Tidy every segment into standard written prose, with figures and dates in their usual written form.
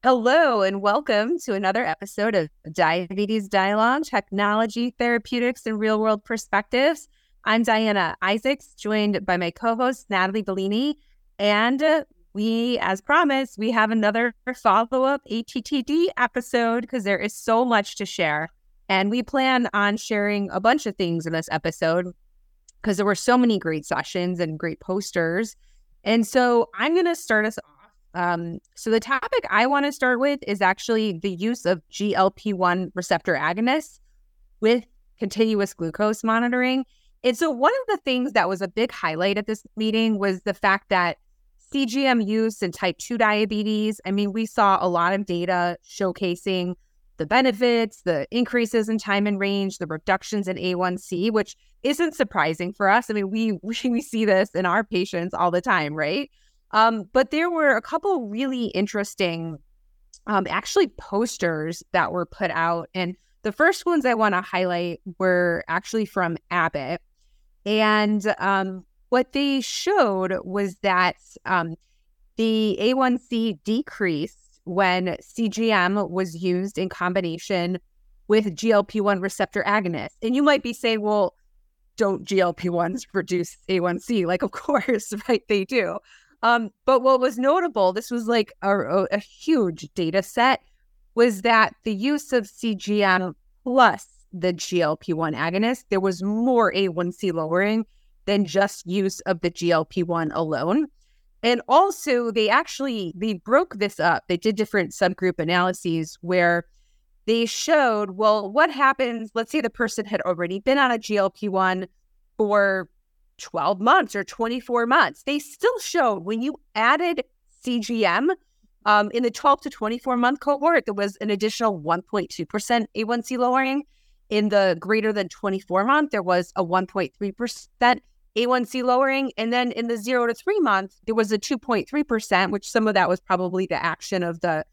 Hello, and welcome to another episode of Diabetes Dialogue, Technology, Therapeutics, and Real-World Perspectives. I'm Diana Isaacs, joined by my co-host, Natalie Bellini. And we, as promised, we have another follow-up ATTD episode because there is so much to share. And we plan on sharing a bunch of things in this episode because there were so many great sessions and great posters. And so I'm going to start us off. So the topic I want to start with is actually the use of GLP-1 receptor agonists with continuous glucose monitoring. And so one of the things that was a big highlight at this meeting was the fact that CGM use in type 2 diabetes, we saw a lot of data showcasing the benefits, the increases in time and range, the reductions in A1C, which isn't surprising for us. We see this in our patients all the time, right? But there were a couple really interesting, actually posters that were put out. And the first ones I want to highlight were actually from Abbott. And what they showed was that the A1C decreased when CGM was used in combination with GLP-1 receptor agonists. And you might be saying, well, don't GLP-1s reduce A1C? Like, of course, right, they do. But what was notable, this was like a huge data set, was that the use of CGM plus the GLP-1 agonist, there was more A1C lowering than just use of the GLP-1 alone. And also, they broke this up. They did different subgroup analyses where they showed, well, what happens, let's say the person had already been on a GLP-1 for 12 months or 24 months. They still showed when you added CGM in the 12 to 24 month cohort, there was an additional 1.2% A1C lowering. In the greater than 24 month, there was a 1.3% A1C lowering. And then in the 0 to 3 months, there was a 2.3%, which some of that was probably the action of the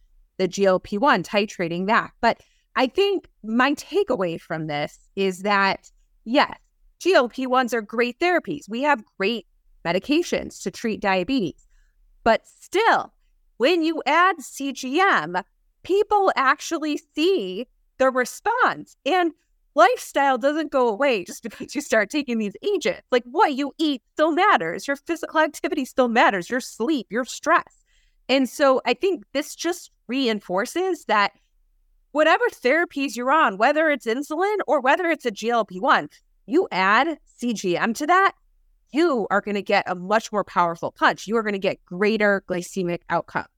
GLP-1 titrating that. But I think my takeaway from this is that, yes, GLP-1s are great therapies. We have great medications to treat diabetes. But still, when you add CGM, people actually see the response. And lifestyle doesn't go away just because you start taking these agents. Like, what you eat still matters. Your physical activity still matters. Your sleep, your stress. And so I think this just reinforces that whatever therapies you're on, whether it's insulin or whether it's a GLP-1, you add CGM to that, you are going to get a much more powerful punch. You are going to get greater glycemic outcomes.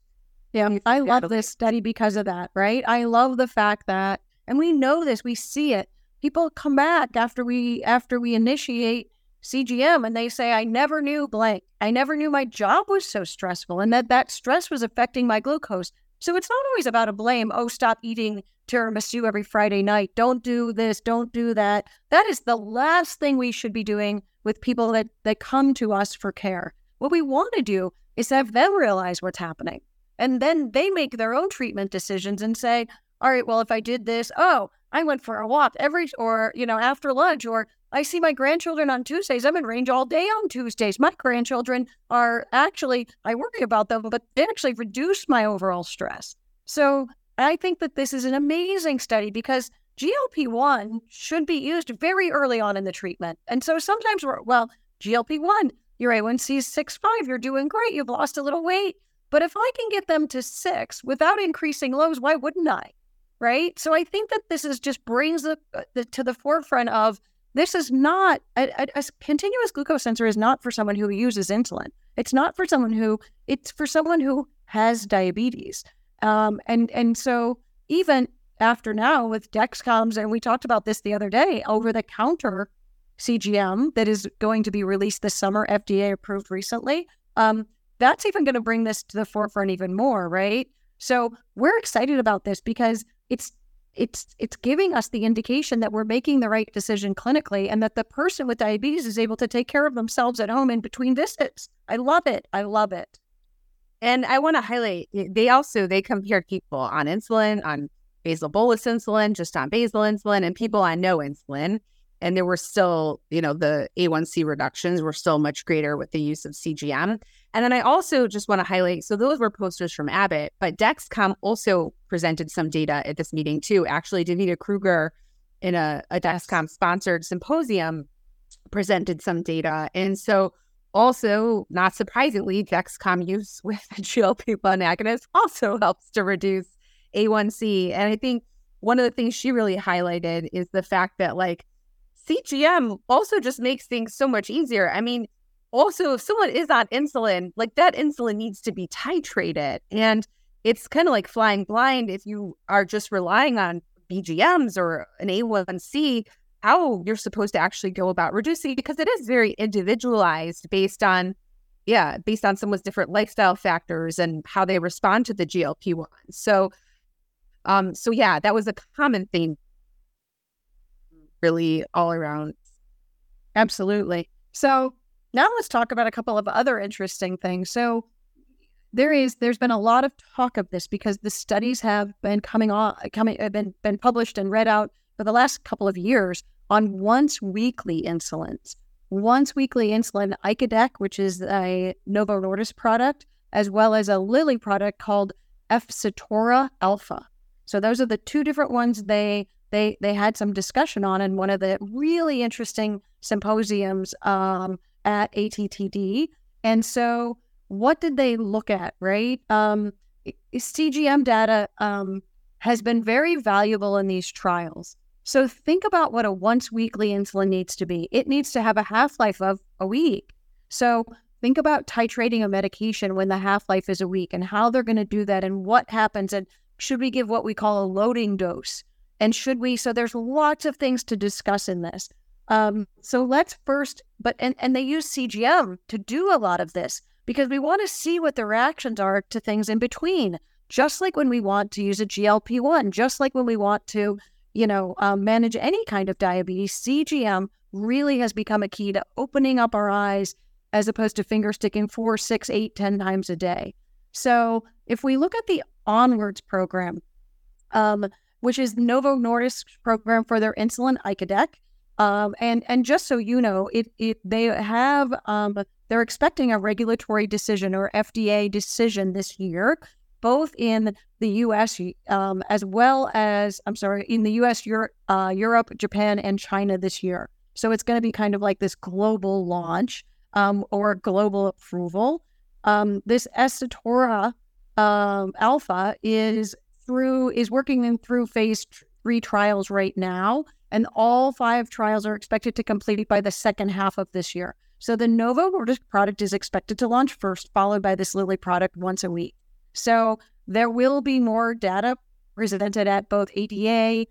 Yeah, I love this study because of that, right? I love the fact that, and we know this, we see it. People come back after we initiate CGM and they say, I never knew blank. I never knew my job was so stressful and that stress was affecting my glucose. So it's not always about a blame. Oh, stop eating tiramisu every Friday night. Don't do this. Don't do that. That is the last thing we should be doing with people that come to us for care. What we want to do is have them realize what's happening. And then they make their own treatment decisions and say, all right, well, if I did this, I went for a walk after lunch, or I see my grandchildren on Tuesdays. I'm in range all day on Tuesdays. My grandchildren are actually, I worry about them, but they actually reduce my overall stress. So I think that this is an amazing study because GLP-1 should be used very early on in the treatment. And so sometimes GLP-1, your A1C is 6.5, you're doing great, you've lost a little weight. But if I can get them to 6 without increasing lows, why wouldn't I? Right? So I think that this is just brings to the forefront of this is not, a continuous glucose sensor is not for someone who uses insulin. It's for someone who has diabetes. And so even after now with Dexcoms, and we talked about this the other day, over-the-counter CGM that is going to be released this summer, FDA approved recently, that's even going to bring this to the forefront even more, right? So we're excited about this because it's giving us the indication that we're making the right decision clinically and that the person with diabetes is able to take care of themselves at home in between visits. I love it. I love it. And I want to highlight, they compared people on insulin, on basal bolus insulin, just on basal insulin, and people on no insulin. And there were still, the A1C reductions were still much greater with the use of CGM. And then I also just want to highlight, so those were posters from Abbott, but Dexcom also presented some data at this meeting too. Actually, Davida Kruger in a Dexcom sponsored symposium presented some data. And so also, not surprisingly, Dexcom use with GLP-1 agonist also helps to reduce A1C. And I think one of the things she really highlighted is the fact that CGM also just makes things so much easier. I mean, also, if someone is on insulin, that insulin needs to be titrated. And it's kind of like flying blind if you are just relying on BGMs or an A1C, how you're supposed to actually go about reducing, because it is very individualized based on someone's different lifestyle factors and how they respond to the GLP-1. So that was a common theme really all around. Absolutely. So now let's talk about a couple of other interesting things. So there's been a lot of talk of this because the studies have been been published and read out for the last couple of years on once weekly insulins. Once weekly insulin, icodec, which is a Novo Nordisk product, as well as a Lilly product called Efsitora Alpha. So those are the two different ones they had some discussion on in one of the really interesting symposiums at ATTD. And so what did they look at, right? CGM data has been very valuable in these trials. So think about what a once weekly insulin needs to be. It needs to have a half-life of a week. So think about titrating a medication when the half-life is a week and how they're going to do that and what happens. And should we give what we call a loading dose? And so there's lots of things to discuss in this. So let's first, and they use CGM to do a lot of this because we want to see what the reactions are to things in between. Just like when we want to use a GLP-1, just like when we want to, manage any kind of diabetes, CGM really has become a key to opening up our eyes as opposed to finger sticking 4, 6, 8, 10 times a day. So if we look at the Onwards program, which is Novo Nordisk's program for their insulin icodec, and just so you know, they're expecting a regulatory decision or FDA decision this year, both in the U.S. As well as, in the U.S., Europe, Japan, and China this year. So it's going to be kind of like this global launch or global approval. This Efsitora Alpha is working through phase 3 trials right now, and all 5 trials are expected to complete by the second half of this year. So the Novo Nordisk product is expected to launch first, followed by this Lilly product once a week. So there will be more data presented at both ADA,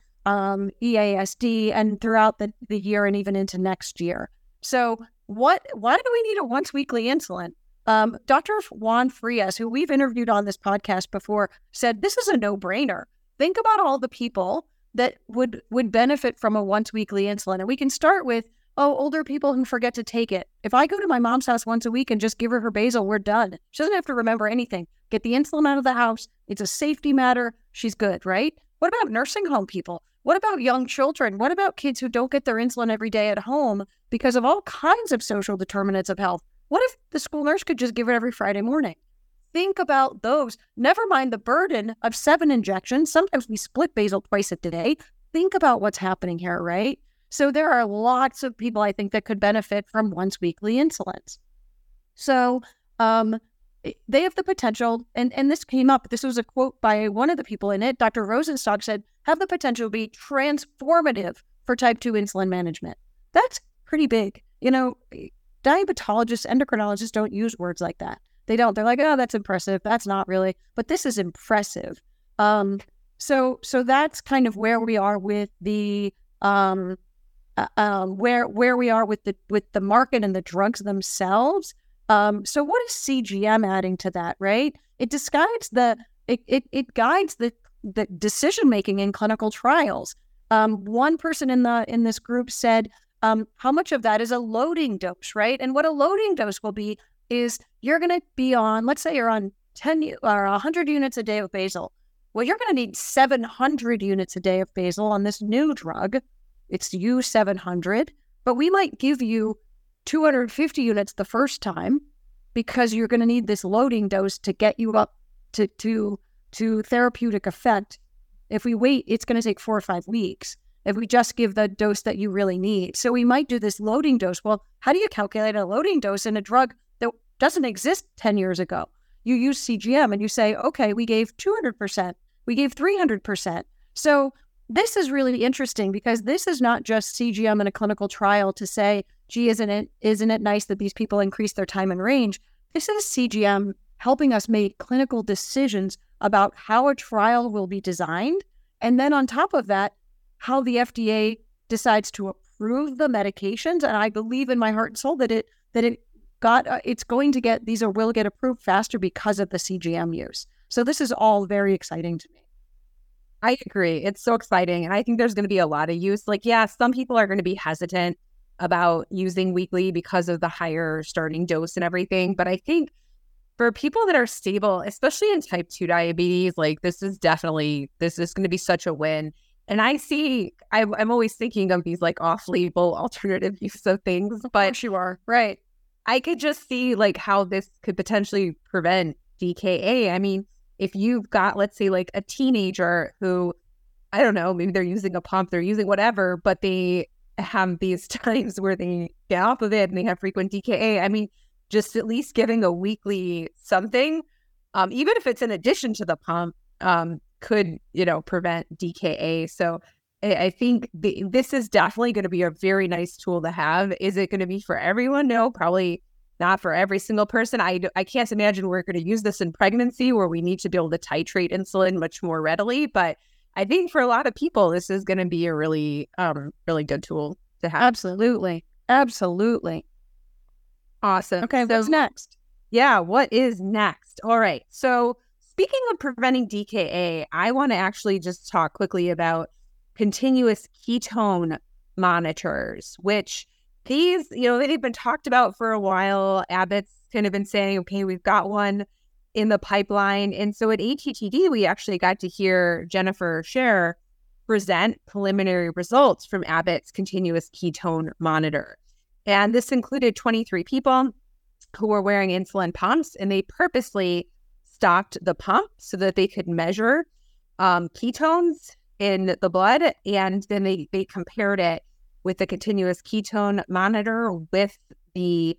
EASD, and throughout the year and even into next year. So why do we need a once-weekly insulin? Dr. Juan Frias, who we've interviewed on this podcast before, said this is a no-brainer. Think about all the people that would benefit from a once-weekly insulin. And we can start with, older people who forget to take it. If I go to my mom's house once a week and just give her basal, we're done. She doesn't have to remember anything. Get the insulin out of the house. It's a safety matter. She's good, right? What about nursing home people? What about young children? What about kids who don't get their insulin every day at home because of all kinds of social determinants of health? What if the school nurse could just give it every Friday morning? Think about those. Never mind the burden of 7 injections. Sometimes we split basal twice a day. Think about what's happening here, right? So there are lots of people, I think, that could benefit from once-weekly insulins. So they have the potential, and this came up, this was a quote by one of the people in it, Dr. Rosenstock said, have the potential to be transformative for type 2 insulin management. That's pretty big. Diabetologists, endocrinologists don't use words like that. They don't. They're like, oh, that's impressive. That's not really. But this is impressive. So that's kind of where we are with the where we are with the market and the drugs themselves. So what is CGM adding to that, right? It guides the decision making in clinical trials. One person in this group said, how much of that is a loading dose, right? And what a loading dose will be is you're going to be on, let's say you're on 10 or 100 units a day of basal. Well, you're going to need 700 units a day of basal on this new drug. it's U700, but we might give you 250 units the first time because you're going to need this loading dose to get you up to therapeutic effect. If we wait, it's going to take 4 or 5 weeks if we just give the dose that you really need. So we might do this loading dose. Well, how do you calculate a loading dose in a drug that doesn't exist 10 years ago? You use CGM and you say, okay, we gave 200%, we gave 300%. So this is really interesting because this is not just CGM in a clinical trial to say, gee, isn't it nice that these people increase their time in range? This is CGM helping us make clinical decisions about how a trial will be designed. And then on top of that, how the FDA decides to approve the medications. And I believe in my heart and soul that these will get approved faster because of the CGM use. So this is all very exciting to me. I agree. It's so exciting. And I think there's going to be a lot of use. Like, yeah, some people are going to be hesitant about using weekly because of the higher starting dose and everything. But I think for people that are stable, especially in type 2 diabetes, like this is going to be such a win. And I'm always thinking of these like off-label alternative use of things. But of course you are. Right. I could just see like how this could potentially prevent DKA. I mean, if you've got, let's say, like a teenager who, I don't know, maybe they're using a pump, they're using whatever, but they have these times where they get off of it and they have frequent DKA. I mean, just at least giving a weekly something, even if it's in addition to the pump, could, prevent DKA. So I think this is definitely going to be a very nice tool to have. Is it going to be for everyone? No, probably not for every single person. I can't imagine we're going to use this in pregnancy where we need to be able to titrate insulin much more readily. But I think for a lot of people, this is going to be a really, really good tool to have. Absolutely. Absolutely. Awesome. Okay, so what's next? Yeah, what is next? All right. So speaking of preventing DKA, I want to actually just talk quickly about continuous ketone monitors, which these, they've been talked about for a while. Abbott's kind of been saying, okay, we've got one in the pipeline. And so at ATTD, we actually got to hear Jennifer Scher present preliminary results from Abbott's continuous ketone monitor. And this included 23 people who were wearing insulin pumps, and they purposely stopped the pump so that they could measure ketones in the blood. And then they compared it with the continuous ketone monitor with the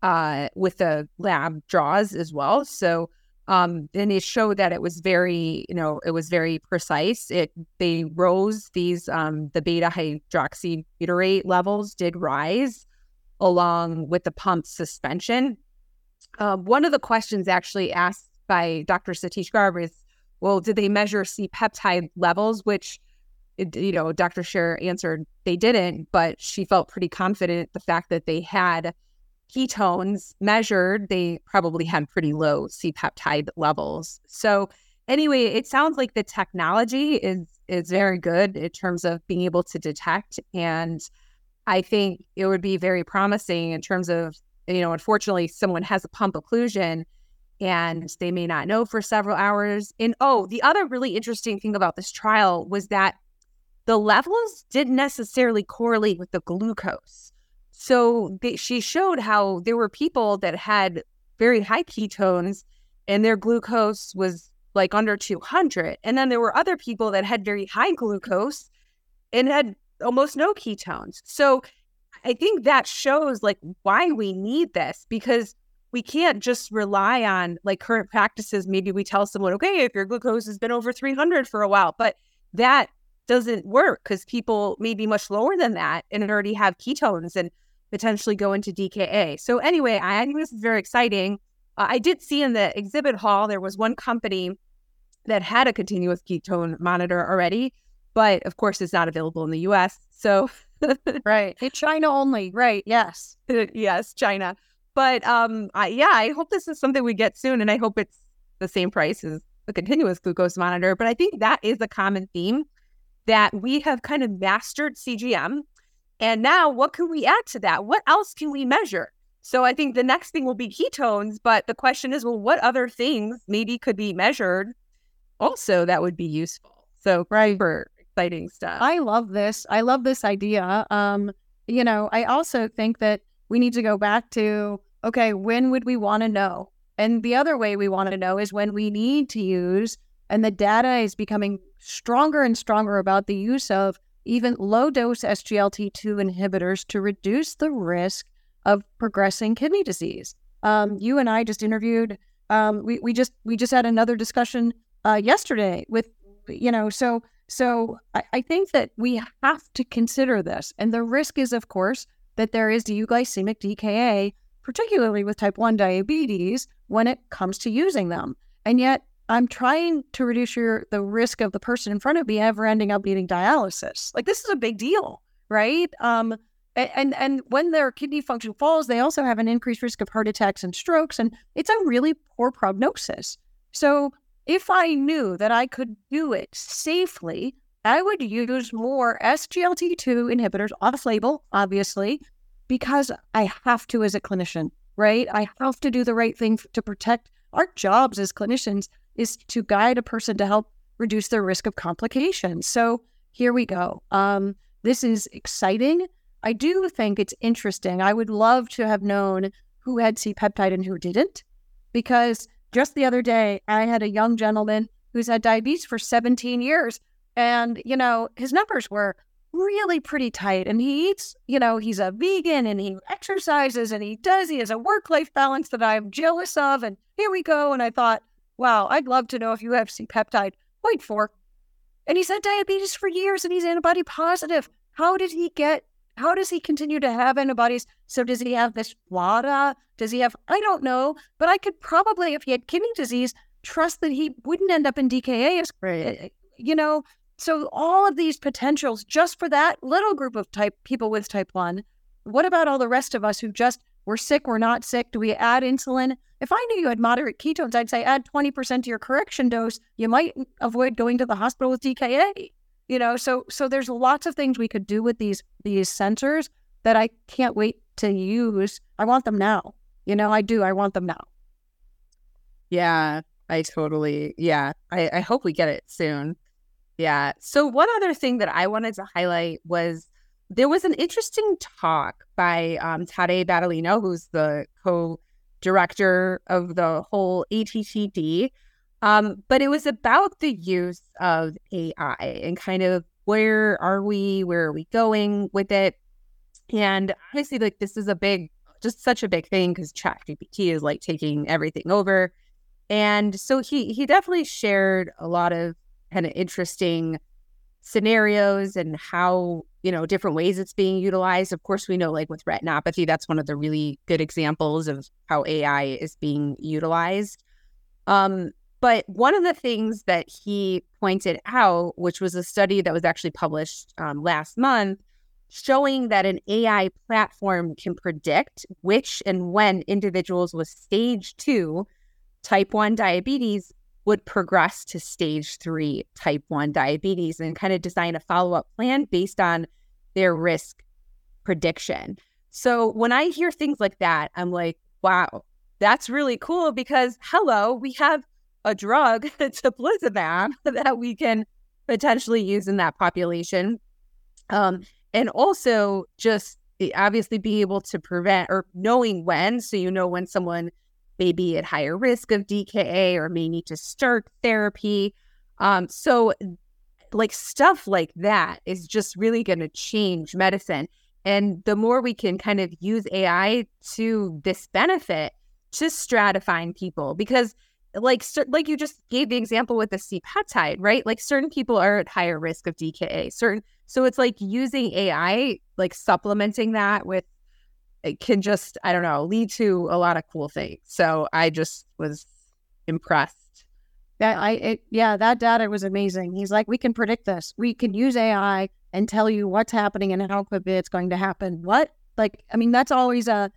lab draws as well. So then it showed that it was very, precise. They rose these, the beta hydroxybutyrate levels did rise along with the pump suspension. One of the questions actually asked by Dr. Satish Garg is, well, did they measure C-peptide levels? Which, Dr. Scher answered they didn't, but she felt pretty confident the fact that they had ketones measured, they probably had pretty low C-peptide levels. So anyway, it sounds like the technology is very good in terms of being able to detect. And I think it would be very promising in terms of, unfortunately, someone has a pump occlusion and they may not know for several hours. And the other really interesting thing about this trial was that the levels didn't necessarily correlate with the glucose. So she showed how there were people that had very high ketones and their glucose was like under 200. And then there were other people that had very high glucose and had almost no ketones. So I think that shows like why we need this, because we can't just rely on like current practices. Maybe we tell someone, okay, if your glucose has been over 300 for a while, but that doesn't work because people may be much lower than that and already have ketones and potentially go into DKA. So anyway, I think this is very exciting. I did see in the exhibit hall, there was one company that had a continuous ketone monitor already, but of course it's not available in the US. So right. In China only. Right. Yes. Yes, China. But I hope this is something we get soon, and I hope it's the same price as the continuous glucose monitor. But I think that is a common theme, that we have kind of mastered CGM. And now what can we add to that? What else can we measure? So I think the next thing will be ketones. But the question is, well, what other things maybe could be measured also that would be useful? So we're exciting stuff. I love this. I love this idea. I also think that we need to go back to, okay, when would we want to know? And the other way we want to know is when we need to use, and the data is becoming stronger and stronger about the use of even low-dose SGLT2 inhibitors to reduce the risk of progressing kidney disease. You and I just interviewed, we just had another discussion yesterday with, so I think that we have to consider this. And the risk is, of course, that there is euglycemic DKA, particularly with type 1 diabetes, when it comes to using them. And yet I'm trying to reduce the risk of the person in front of me ever ending up needing dialysis. Like, this is a big deal, right? And when their kidney function falls, they also have an increased risk of heart attacks and strokes, and it's a really poor prognosis. So if I knew that I could do it safely, I would use more SGLT2 inhibitors off-label, obviously, because I have to as a clinician, right? I have to do the right thing to protect our jobs as clinicians is to guide a person to help reduce their risk of complications. So here we go. This is exciting. I do think it's interesting. I would love to have known who had C-peptide and who didn't, because just the other day, I had a young gentleman who's had diabetes for 17 years. And, his numbers were really pretty tight. And he eats, he's a vegan and he exercises and he has a work-life balance that I'm jealous of. And here we go. And I thought, wow, I'd love to know if you have C-peptide. 0.4. And he's had diabetes for years and he's antibody positive. How does he continue to have antibodies? So does he have this WADA? I don't know, but I could probably, if he had kidney disease, trust that he wouldn't end up in DKA. Right. So all of these potentials just for that little group of people with type 1. What about all the rest of us who just, we're sick, we're not sick? Do we add insulin? If I knew you had moderate ketones, I'd say add 20% to your correction dose. You might avoid going to the hospital with DKA. So there's lots of things we could do with these sensors that I can't wait to use. I want them now. I do. I want them now. Yeah, I hope we get it soon. Yeah. So one other thing that I wanted to highlight was there was an interesting talk by Tade Battolino, who's the co-director of the whole ATTD. But it was about the use of AI and kind of where are we going with it? And obviously, like, this is such a big thing because ChatGPT is like taking everything over. And so he definitely shared a lot of kind of interesting scenarios and how, different ways it's being utilized. Of course, we know, like, with retinopathy, that's one of the really good examples of how AI is being utilized. But one of the things that he pointed out, which was a study that was actually published last month, showing that an AI platform can predict which and when individuals with stage 2 type 1 diabetes would progress to stage 3 type 1 diabetes and kind of design a follow-up plan based on their risk prediction. So when I hear things like that, I'm like, wow, that's really cool because, we have a drug, teplizumab, that we can potentially use in that population. And also just obviously being able to prevent or knowing when, so when someone may be at higher risk of DKA or may need to start therapy. So like stuff like that is just really going to change medicine. And the more we can kind of use AI to this benefit, to stratifying people, because like you just gave the example with the C-peptide, right? Like certain people are at higher risk of DKA. So it's like using AI, like supplementing that with, it can just, I don't know, lead to a lot of cool things. So I just was impressed. That data was amazing. He's like, we can predict this. We can use AI and tell you what's happening and how quickly it's going to happen. What? Like, I mean, that's always and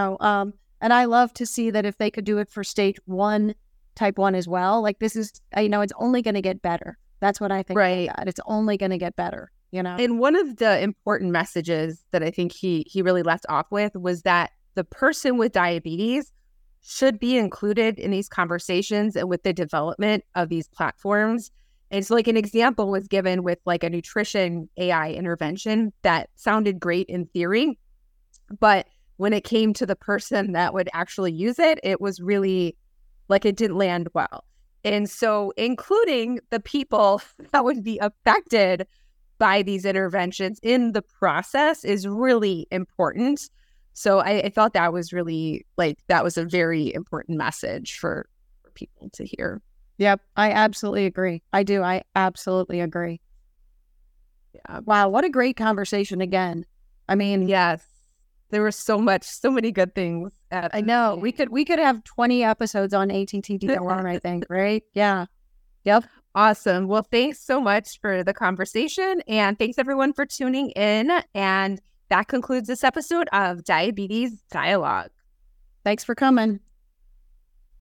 I love to see that if they could do it for stage 1, type 1 as well. Like, this is, it's only going to get better. That's what I think. Right. About that. It's only going to get better, And one of the important messages that I think he really left off with was that the person with diabetes should be included in these conversations and with the development of these platforms. And so like an example was given with like a nutrition AI intervention that sounded great in theory, but when it came to the person that would actually use it, it was really like it didn't land well. And so including the people that would be affected by these interventions in the process is really important. So I thought that was really like, that was a very important message for people to hear. Yep, I absolutely agree. I do. I absolutely agree. Yeah. Wow, what a great conversation again. I mean, yes, there was so many good things. I know we could have 20 episodes on ATTD alone, I think, right? Yeah. Yep. Awesome. Well, thanks so much for the conversation, and thanks everyone for tuning in. And that concludes this episode of Diabetes Dialogue. Thanks for coming.